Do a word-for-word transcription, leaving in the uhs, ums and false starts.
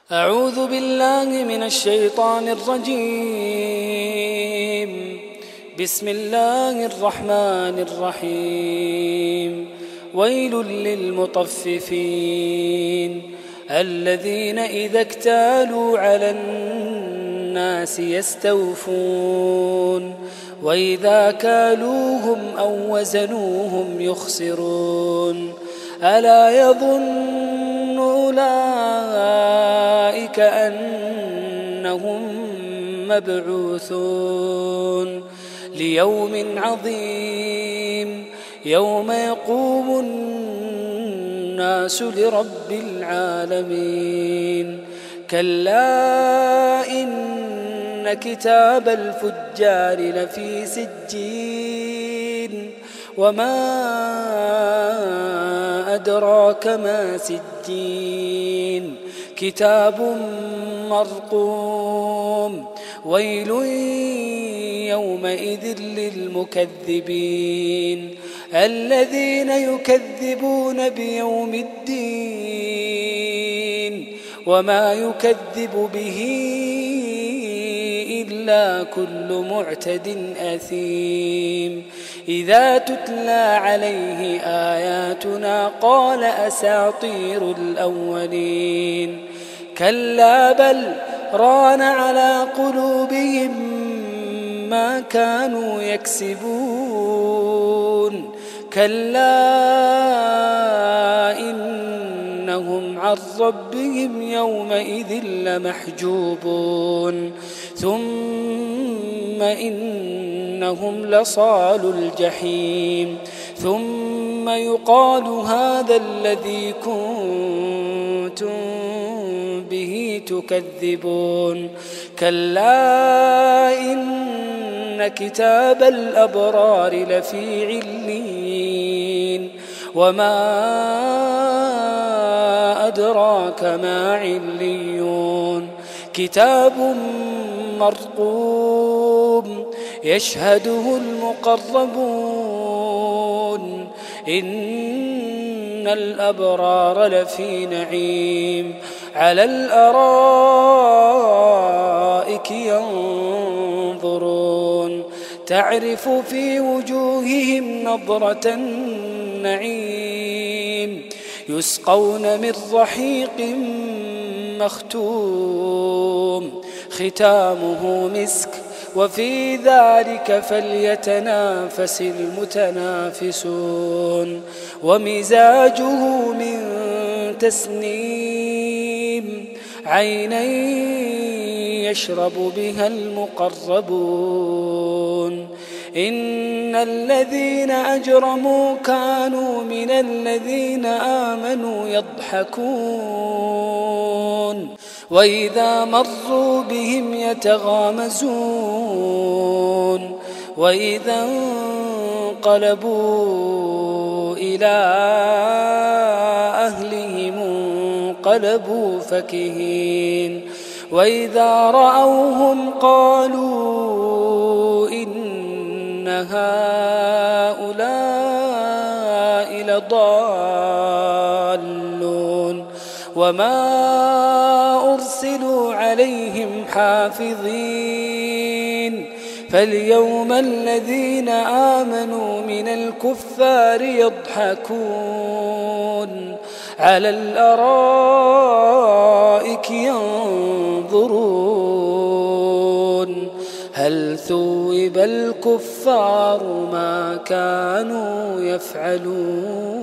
أعوذ بالله من الشيطان الرجيم. بسم الله الرحمن الرحيم. ويل للمطففين الذين إذا اكتالوا على الناس يستوفون وإذا كالوهم أو وزنوهم يخسرون. ألا يظن أولئك أنهم مبعوثون ليوم عظيم يوم يقوم الناس لرب العالمين. كلا إن كتاب الفجار لفي سجين وما أدراك ما سجين كتاب مرقوم. ويل يومئذ للمكذبين الذين يكذبون بيوم الدين وما يكذب به إلا كل معتد أثيم. إذا تتلى عليه آياتنا قال أساطير الأولين. كلا بل ران على قلوبهم ما كانوا يكسبون. كلا إنهم عن ربهم يومئذ لمحجوبون ثم إنهم لصالو الجحيم. ثم يقال هذا الذي كنتم به تكذبون. كلا إن كتاب الأبرار لفي عليين وما أدراك ما عليون. كتاب مرقوم يشهده المقربون. إن الأبرار لفي نعيم على الأرائك ينظرون تعرف في وجوههم نضرة النعيم. يسقون من رحيق مختوم ختامه مسك وفي ذلك فليتنافس المتنافسون. ومزاجه من تسنيم عينا يشرب بها المقربون. إن الذين أجرموا كانوا من الذين آمنوا يضحكون وإذا مروا بهم يتغامزون وإذا انقلبوا إلى أهلهم انقلبوا فكهين. وإذا رأوهم قالوا إن هؤلاء لضالون وما أرسلوا عليهم حافظين. فاليوم الذين آمنوا من الكفار يضحكون على الأرائك ينظرون هل ثوب الكفار ما كانوا يفعلون.